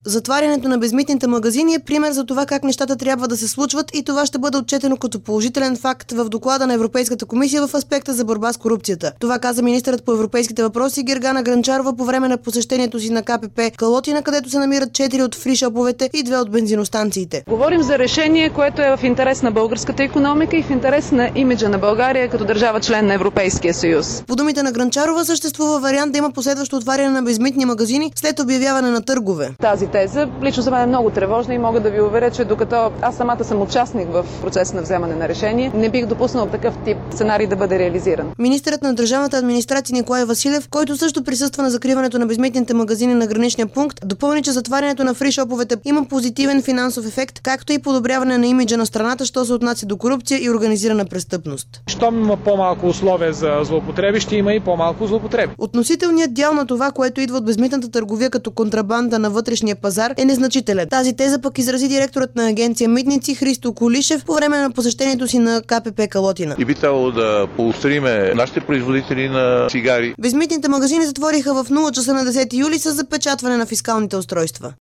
Затварянето на безмитните магазини е пример за това как нещата трябва да се случват и това ще бъде отчетено като положителен факт в доклада на Европейската комисия в аспекта за борба с корупцията. Това каза министърът по европейските въпроси Гергана Гранчарова по време на посещението си на КПП Калотина, където се намират 4 от фришоповете и 2 от бензиностанциите. Говорим за решение, което е в интерес на българската икономика и в интерес на имиджа на България като държава член на Европейския съюз. По думите на Гранчарова съществува вариант да има последващо отваряне на безмитни магазини след обявяване на търгове. Тази теза лично за мен е много тревожна и мога да ви уверя, че докато аз самата съм участник в процес на вземане на решение, не бих допуснал такъв тип сценарий да бъде реализиран. Министърът на държавната администрация Николай Василев, който също присъства на закриването на безмитните магазини на граничния пункт, допълни, че затварянето на фришоповете има позитивен финансов ефект, както и подобряване на имиджа на страната, що се отнася до корупция и организирана престъпност. Щом има по-малко условия за злоупотреби, ще има и по-малко злоупотреби. Относителният дял на това, което идва от безмитната търговия като контрабанда на вътрешния пазар, е незначителен. Тази теза пък изрази директорът на агенция Митници Христо Колишев по време на посещението си на КПП Калотина. И би трябвало да поощриме нашите производители на цигари. Безмитните магазини затвориха в 0 часа на 10 юли с запечатване на фискалните устройства.